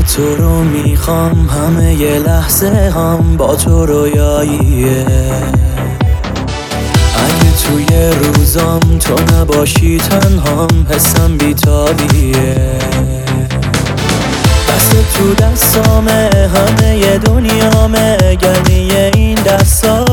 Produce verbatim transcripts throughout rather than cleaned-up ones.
فقط تو رو میخوام، همه یه لحظه هم با تو رویاییه. اگه توی روزام تو نباشی تنهام، حسم بیتابیه. دست تو دستامه، همه ی دنیامه، گرمی این دستا.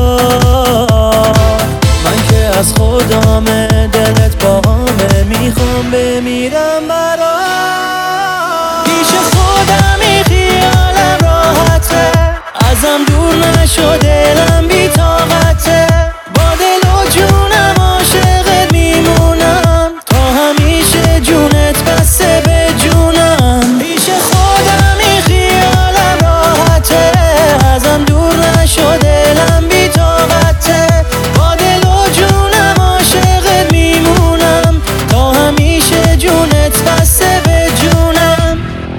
من که از خودامه، دلت باهامه، میخوام بمیرم برات. پیش خودمی خیالم راحته، ازم دور نشو دلم بی طاقته. با دل و جونم عاشقت میمونم، تا همیشه جونت بسته به جونم. پیش خودمی خیالم راحته، ازم دور نشو دلم بی طاقته. با دل و جونم عاشقت میمونم، تا همیشه جونت بسته به جونم.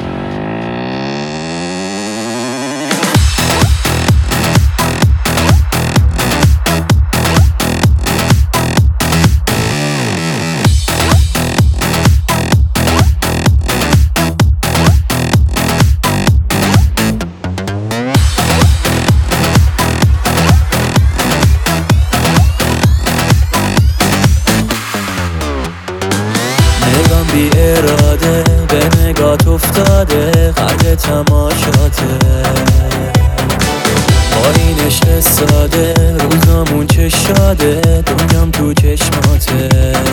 نگام بی اراده به نگات افتاده، قد تماشاته. با این عشق ساده روزامون چه شاده، دنیام تو چشماته.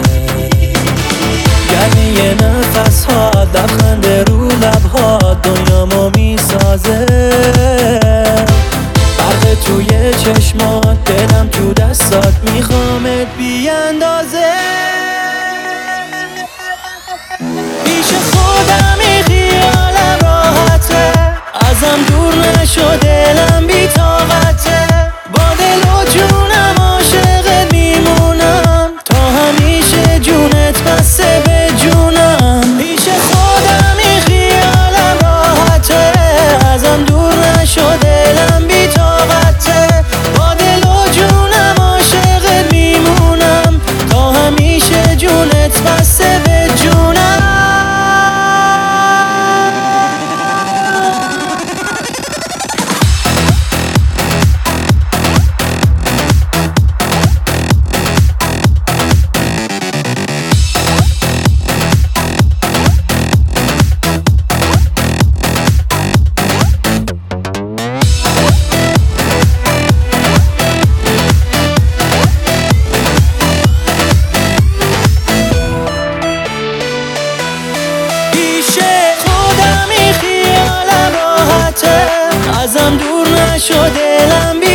گرمی نفس ها، لبخند رو لبها، دنیامو میسازه. برق توی چشمات، دلم تو دستات، میخوامت بی اندازه. پیش خودمی خیالم راحته، ازم دور نشو دلم بی طاقته. با دل و جونم عاشقت میمونم، تا همیشه جونت بسته به جونم. پیش خودمی خیالم راحته، ازم دور نشو دلم بی طاقته. با دل و جونم عاشقت میمونم، تا همیشه جونت بسته به جونم. ازم دور نشو دلم بی